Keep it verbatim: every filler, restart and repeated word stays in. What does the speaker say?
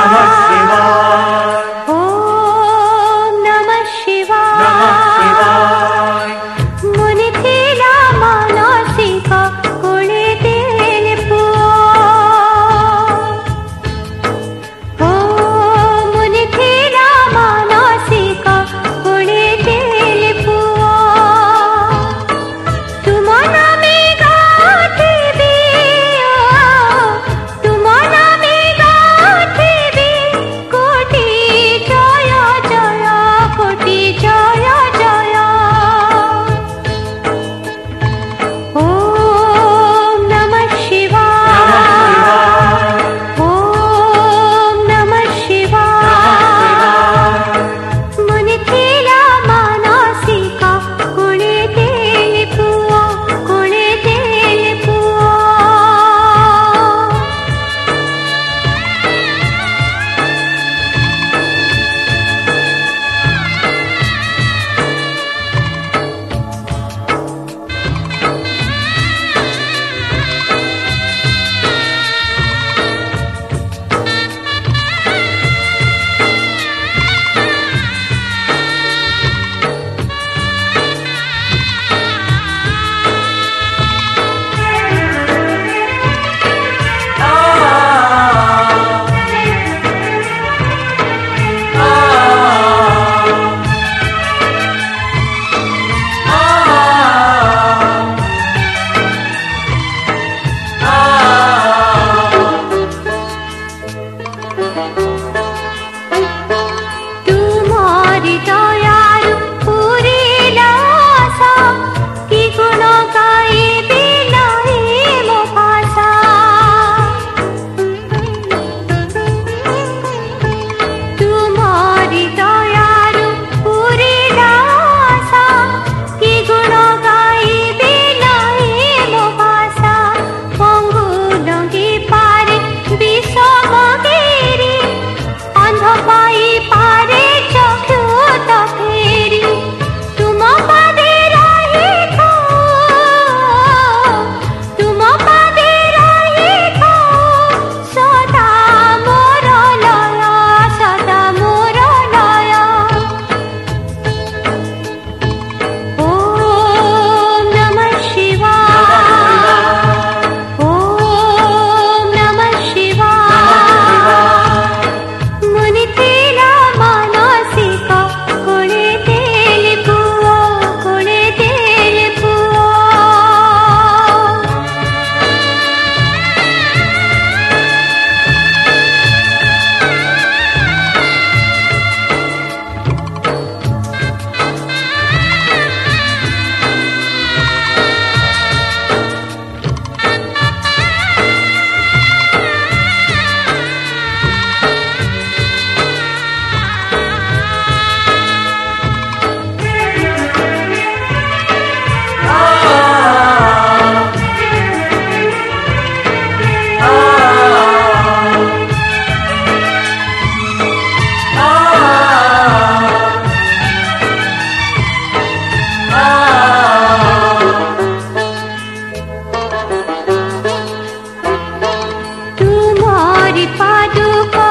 नमः शिवाय। ओम नमः शिवाय। नमः शिवाय। मुनि थिला मानसिक कोळे देले पुओ। ओ मुनि थिला मानसिक कोळे देले पुओ। तुम नामे गाथिबी तुम नामे गाथिबी कोटि जय जय कोटि जय जय। ओम नमः शिवाय। ओम नमः शिवाय। मुनि थिला मानसिक कोळे देले पुओ कोळे देले पुओ। तुम्हारी दयारु पूरिला आशा कि गुण गाइबी नाही मो भाषा। तुम्हारी दयारु पूरिला आशा कि गुण गाइबी नाही मो भाषा। पंगु लंगी पारे विषम गिरी अंध पाई पारे चक्षु तो फेरी। तुम पादे रही थो तुम पादे रही थो सदा मोर लय सदा मोर लय। ओम नमः शिवाय। ओम नमः शिवाय। मुनि थिला मानसिक कोळे देले पुओ कोळे देले पुओ। तुम्हारी पादुका